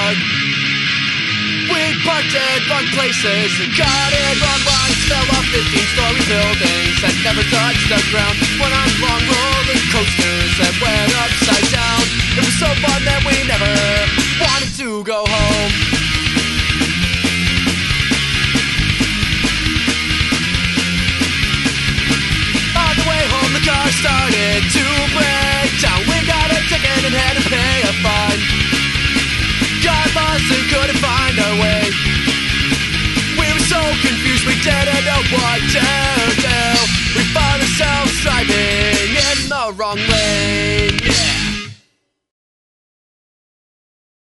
We parked at wrong places and got in wrong lines. Fell off 15-story buildings that never touched the ground. Went